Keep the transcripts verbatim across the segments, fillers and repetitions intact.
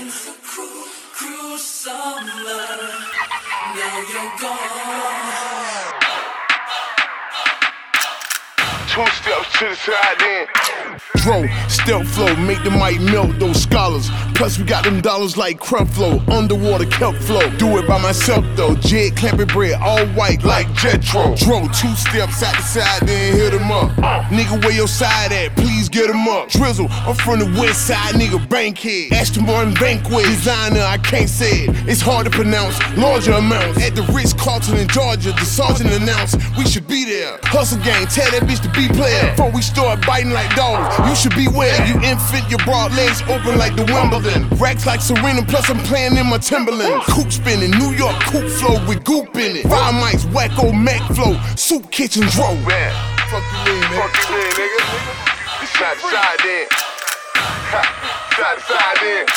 Cruel, cruel summer. Now you're gone. Two steps to the side then. Dro, stealth flow, make the mic melt those scholars. Plus we got them dollars like crump flow, underwater kelp flow. Do it by myself though, jig clamping bread, all white like Jetro. Dro, two steps out the side, then hit him up. Nigga, where your side at? Please get him up. Drizzle, I'm from the west side, nigga, Bankhead. Ashton Martin Banquet, designer, I can't say it. It's hard to pronounce, larger amounts. At the Ritz-Carlton in Georgia, the sergeant announced we should be there. Hustle gang, tell that bitch to be player. Before we start biting like dogs, you should beware. You infant, your broad legs open like the Wimbledon. Racks like Serena, plus I'm playing in my Timberland. Coop spinning, New York coupe flow with goop in it. Five mics, wacko Mac flow, soup kitchen dro. Man, Fuck you mean, man? fuck you mean, nigga? Side to side then. Ha, side to side then.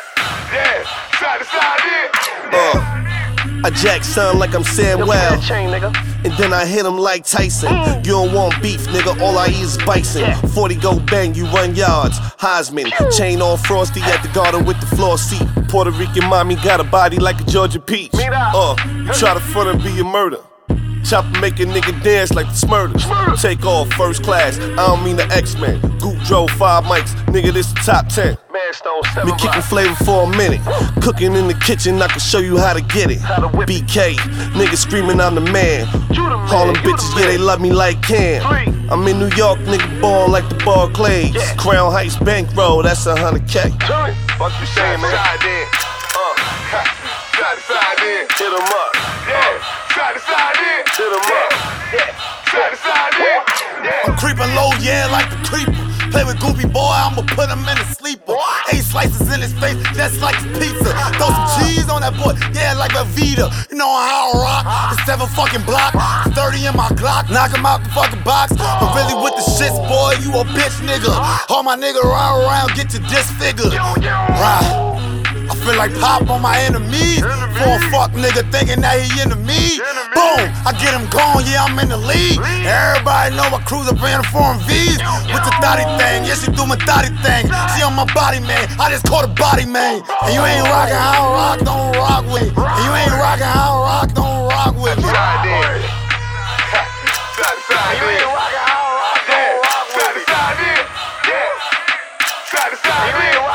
Yeah, side to side then. Uh, I jack son like I'm Sam Wow. And then I hit him like Tyson. You don't want beef, nigga, all I eat is bison. forty go bang, you run yards. Heisman, chain on Frosty at the garden with the floor seat. Puerto Rican mommy got a body like a Georgia peach. Uh, you try to front and be a murder. Chopper make a nigga dance like the Smurters. Take off first class, I don't mean the X-Men. Goop drove five mics, nigga, this the top ten. Been kicking flavor for a minute. Cooking in the kitchen, I can show you how to get it. B K, nigga screaming I'm the man. All them bitches, yeah, they love me like Cam. I'm in New York, nigga, born like the Barclays. Crown Heights bankroll, that's a hundred K. Fuck you saying, man? Side then. Uh, ha, side to side then. Hit 'em up. Yeah, side to side then. Hit 'em up. Yeah, side to side then. Yeah. I'm creeping low, yeah, like the creeper. Play with Goopy boy, I'ma put him in a sleeper. Eight slices in his face, just like pizza. Throw some cheese on that boy, yeah, like a Vita. You know how I rock, it's seven fucking block. thirty in my Glock, knock him out the fucking box. But really with the shits, boy, you a bitch nigga. All my nigga ride around, get you disfigured. Right. I feel like Pop on my enemies. For a fuck nigga thinking that he into me. Boom, I get him gone, yeah, I'm in the league. Everybody know I cruise up in foreign V's. With the thotty thing, yeah, she do my thotty thing. She on my body, man, I just caught a body, man. And you ain't rockin' how I rock, don't rock with me. And you ain't rockin' how I rock, don't rock with me. Side then. Side to side You ain't then. rockin' how I rock, don't rock with Side to me. side then. Yeah, side to side then.